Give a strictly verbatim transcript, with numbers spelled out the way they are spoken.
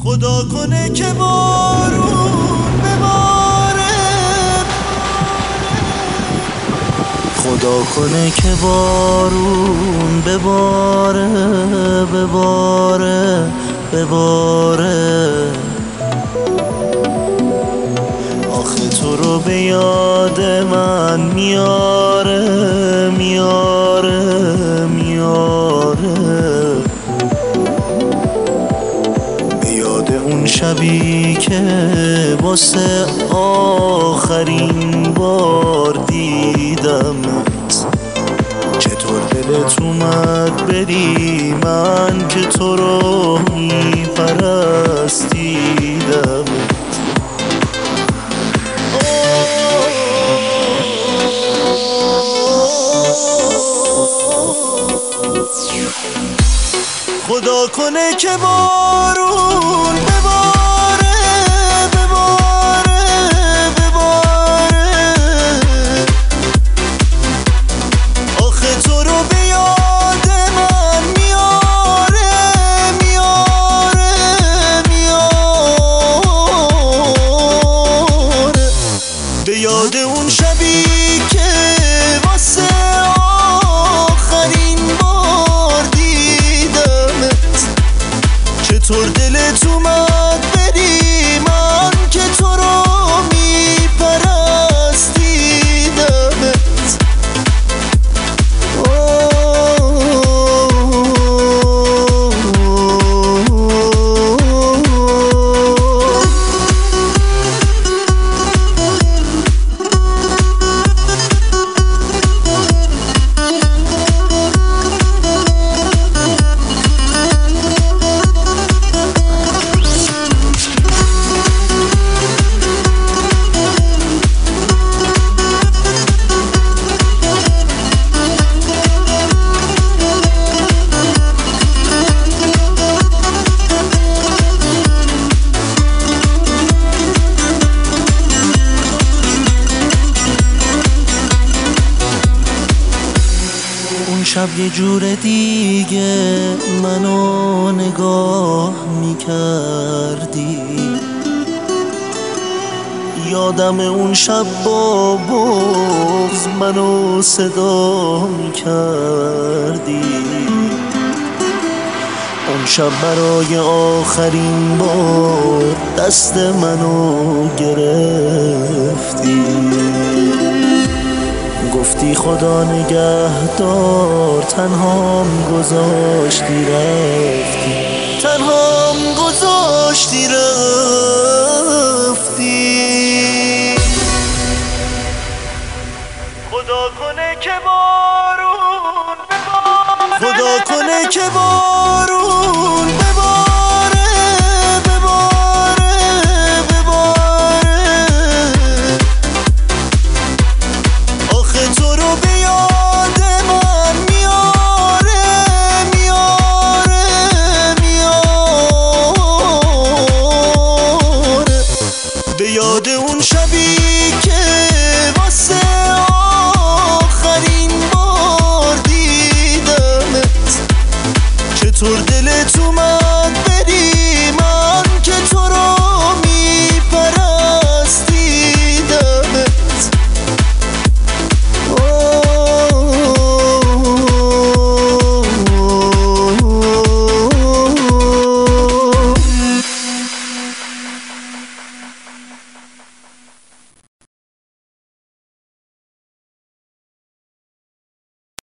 خدا کنه که بارون بباره، خدا کنه که بارون بباره بباره بباره. آخه تو رو به یاد من میاره میاره میاره، به یاد اون شبی که واسه آخرین بار دیدمت. چطور دلت اومد بری من که تو رو میپرستیدم. خدا کنه که بارون بباره بباره بباره. آخه تو رو به یاد من میاره میاره میاره، به یاد اون شبی که واسه آخرین بار دیدمت. چطور دلت اومد بری من که تو رو میپرستیدمت. شب یه جور دیگه منو نگاه میکردی. یادم اون شب با بغض منو صدا میکردی. اون شب برای آخرین بار دست منو گرفتی. گفتی خدا نگهدار، تنهام گذاشتی رفتی، تنهام گذاشتی رفتی. خدا کنه که بارون بباره، خدا کنه که بارون بباره بباره بباره. آخه تو رو به یاد من میاره میاره میاره، به یاد اون شبی که واسه آخرین بار دیدمت. چطور دلت اومد